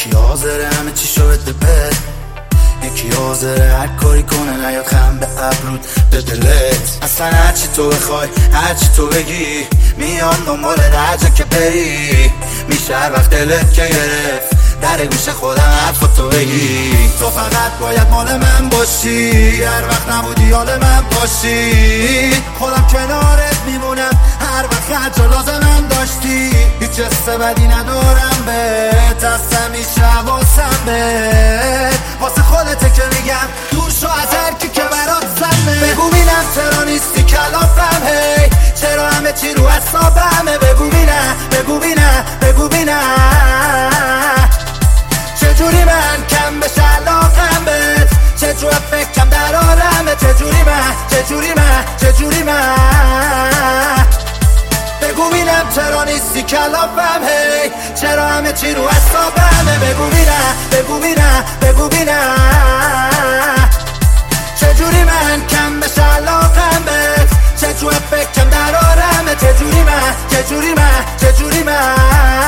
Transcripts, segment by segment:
یکی حاضره همه چی شو بده، یکی حاضره هر کاری کنه نیاد خم به ابرود به دلت. اصلا هرچی تو بخوای هرچی تو بگی میان دنبال هر جا که بری. میشه هر وقت دلت که گرفت در گوش خودم حرفاتو بگی. تو فقط باید مال من باشی، هر وقت نبودی حال من باشی. خودم کنارت میمونم هر وقت هر جا لازمم داشتی. هیچ حس بدی ندارم بهت، از همیشه حواسم بهت. واسه خودته که میگم دور شو از هر کی که برات سمه. بگو بینم چرا نیستی کلافم، هی چرا همه چی رو حسابمه. بگو بینم بگو بینم بگو بینم چجوری من کم بشه علاقم بهت، چجور فکرم در آرمه. چجوری من بگو بینم چرا نیستی کلافم، هی چرا همه چی رو حسابمه. بگو بینم چجوری من کم بشه علاقم بهت، چجور فکرم در آرمه. چجوری من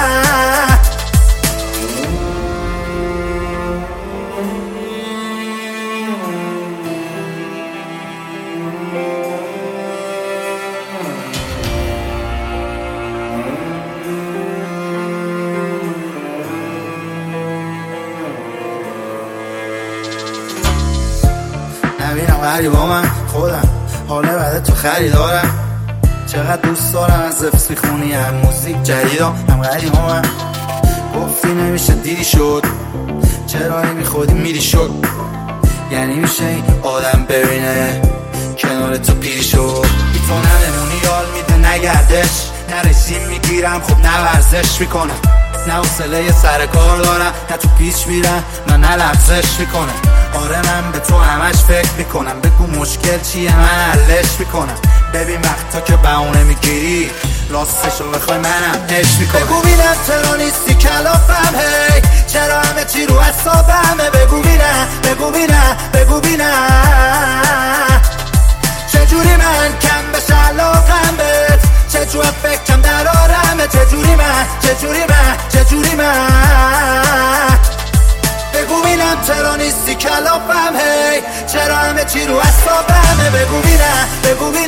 نبینم غریبا من خودم حاله بعد تو خریدارم. چقدر دوست دارم از حفظ میخونی هم موزیک جدیدم هم غریبا من. گفتی نمیشه دیدی شد، چرا نمیخودی میری شد. یعنی میشه این آدم ببینه کنار تو پیری شد. بی تو نمونی یال میده نگردش، نه رژیم میگیرم خب نه ورزش میکنم، نه حوصله سر کار دارم، نه تو پیچ میرم نه لغزش میکنم. آره من به تو همش فکر میکنم، بگو مشکل چیه من حلش میکنم. ببین وقتا که بهونه میگیری راستشو بخوای منم عشق میکنم. بگو بینم چرا نیستی کلافم، هی چرا همه چی رو حسابمه. بگو بینم چجوری من کم بشه علاقم بهت، چجور فکرم در آرمه. چجوری من بگو بینم چرا نیستی کلافم، هی چرا همه چی رو حسابمه. بگو بینم